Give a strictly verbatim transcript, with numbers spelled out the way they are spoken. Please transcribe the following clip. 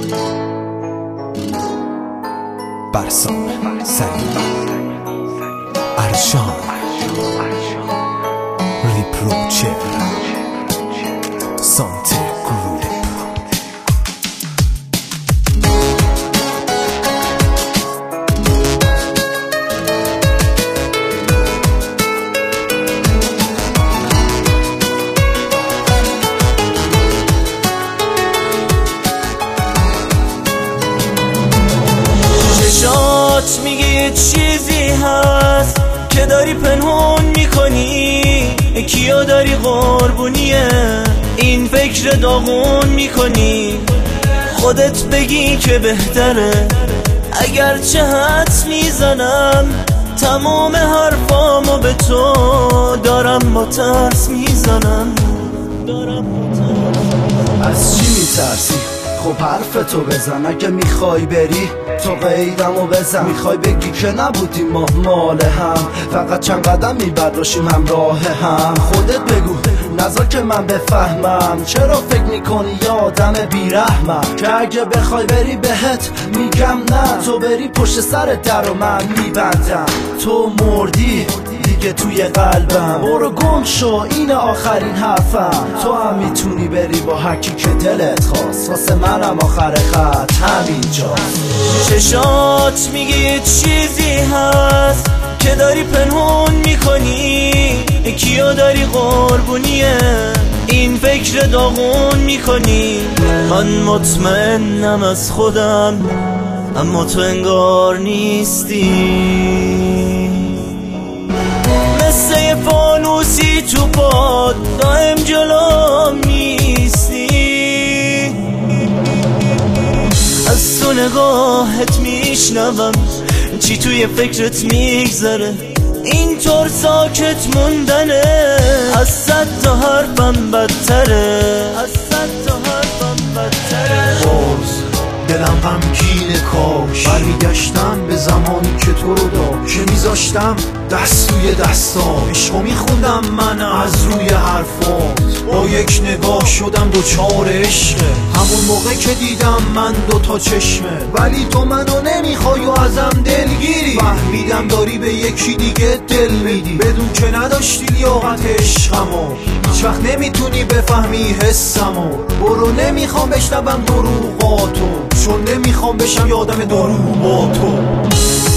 برسان سلیم ارشان ریپروچر سانت گروپ. چشات میگه یه چیزی هست که داری پنهون میکنی، کیا داری قربونیه این فکر داغون میکنی. خودت بگی که بهتره اگرچه حدس میزنم تمام حرفامو به تو دارم با ترس میزنم. از چی میترسی؟ خب حرف تو بزن. اگه میخوای بری تو قیدمو بزن. میخوای بگی که نبودیم ما مال هم، فقط چند قدم میبرداشیم همراه هم. خودت بگو نذار که من بفهمم چرا فکر میکنی یه آدم بیرحمم که اگه بخوای بری بهت میگم نه. تو بری پشت سر در و من میبندم. تو مردی دیگه توی قلبم، برو گم شو این آخرین حرفم. تو هم میتونی بری با هرکی که دلت خواست، واسه منم آخر خط همینجاست. چشات میگه یه چیزی هست که داری پنهون میکنی، کیا داری قربونیه این فکر داغون میکنی. من مطمئنم از خودم اما تو انگار نیستی، مثل یه فانوسی تو باد دائم جلوم نیستی. از تو نگاهت میشنوم چی توی فکرت میگذره، اینطور ساکت موندنه از صد تا حرفم بدتره، از صد تا حرفم بدتره. باز دلم غمگینه، کاش برمیگشتم به زمانی که تو رو داشت، که میذاشتم دست توی دستام عشقو میخوندم من از روی حرفات. با یک نگاه شدم دوچار عشقه، همون موقع که دیدم من دوتا چشمه. ولی تو منو نمیخوای و ازم دلگیری، فهمیدم داری به یکی دیگه دل میدی بدون که داشتی لیاقت عشقمو. هیچ وقت نمیتونی بفهمی حسمو. برو نمیخوام بشنوم دروغاتو، چون نمیخوام بشم یادم دروغ با تو.